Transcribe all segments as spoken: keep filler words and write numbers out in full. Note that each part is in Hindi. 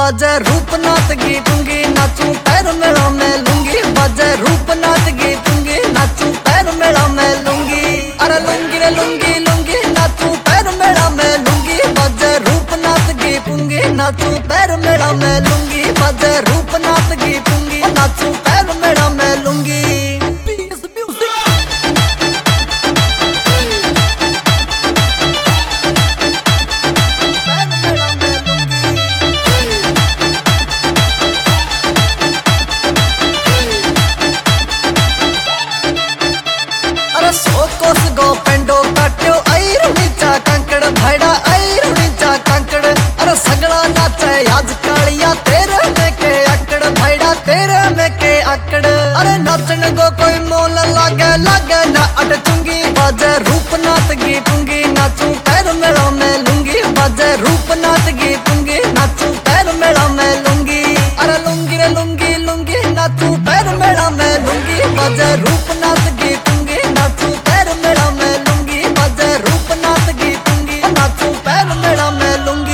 बाजे रूपनाथ की पुंगी नाचू पैर मेला में लूंगी बाजे रूपनाथ की पुंगी नाचू पैर मेला में लूंगी अरे लूंगी रे लूंगी लूंगी नाचू पैर मेला में लूंगी बाजे रूपनाथ की पुंगी नाचू पैर मेला में लूंगी बाजे रूपनाथ की पुंगी नाचू पैर मेला में लूंगी। सोकोस गो पेंडो काट्यो आईर नीचा कंकड़ भाईड़ा आईर नीचा कंकड़ अरे सगड़ा नाचे आज कालिया तेरे में के अकड़ भाईड़ा तेरे में के अकड़ अरे नाचन गो कोई मोल लागे लागे ना अटचूंगी बाजे रूपनाथ की पुंगी नाचू पैर मेला में लूंगी बाजे रूपनाथ की पुंगी नाचू पैर मेला में लूंगी अरे लूंगी रे लूंगी लूंगी नाचू पैर मेला में लूंगी बाजे रूपनाथ की पुंगी नाचू पैर मेला में लूंगी बाजे रूपनाथ की पुंगी नाचू पैर मेला में लूंगी।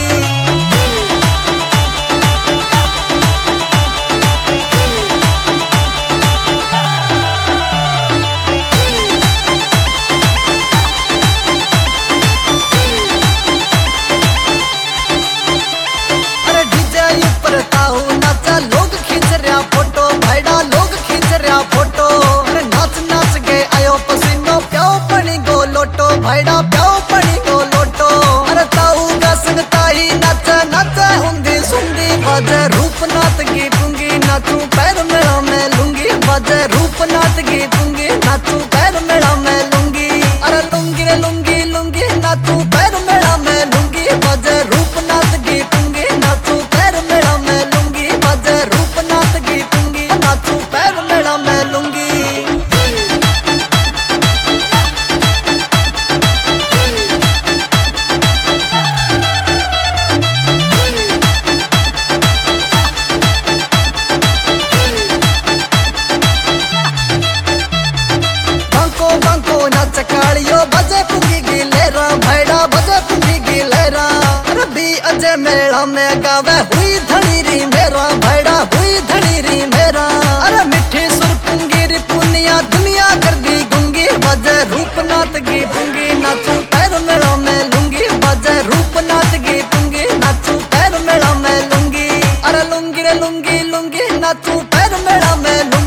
अरे डीजे ऊपर ताऊ नाचा लोग खींच रहा फोटो भाईड़ा लोग खींच रहा फोटो अरे नाच नाच के आयो पसीनो प्याओ पनी गो लोटो भाईड़ा प्याओ पनी गो लोटो अरे ताऊ का संग ताई नाचा नाचा हुंदी सुंदी बाजे रूपनाथ की पुंगी नाचू पैर मेला में लूंगी बाजे रूपनाथ की पुंगी नाचू पैर मेला में लूंगी अरे लूंगी रे लूंगी लूंगी नाचू पैर मेला में लूंगी बाजे रूपनाथ की पुंगी नाचू पैर मेला में लूंगी बाजे रूपनाथ की पुंगी नाचू पैर मेला में लूंगी। बांको बांको नाच कालियो बजे पुंगी गिलेरा भाईड़ा बजे पुंगी गिलेरा अरे बी अजय मेला में गावे हुई धनी री मेरा भाईड़ा हुई धनी री मेरा अरे मिठी सुर पुंगी री पुनिया दुनिया कर दी गुंगी बजे रूपनाथ की पुंगी नाचू पैर मेला में लूंगी बजे रूपनाथ की पुंगी नाचू पैर मेला में लूंगी अरे लूंगी रे लूंगी लूंगी नाचू पैर मेला में लूंगी।